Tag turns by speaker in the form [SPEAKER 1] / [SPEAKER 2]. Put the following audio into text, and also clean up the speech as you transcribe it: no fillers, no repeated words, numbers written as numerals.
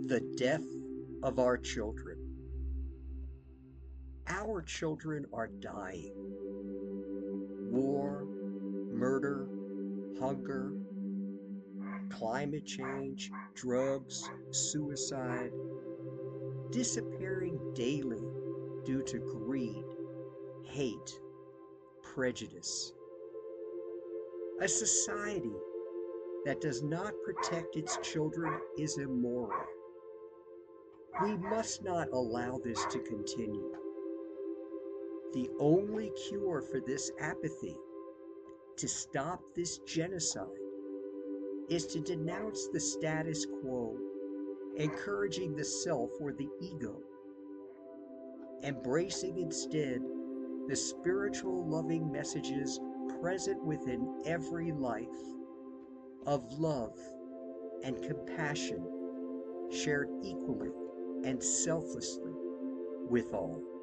[SPEAKER 1] The death of our children. Our children are dying. War, murder, hunger, climate change, drugs, suicide, disappearing daily due to greed, hate, prejudice. A society that does not protect its children is immoral. We must not allow this to continue. The only cure for this apathy, to stop this genocide, is to denounce the status quo, encouraging the self or the ego, embracing instead the spiritual loving messages present within every life of love and compassion shared equally and selflessly with all.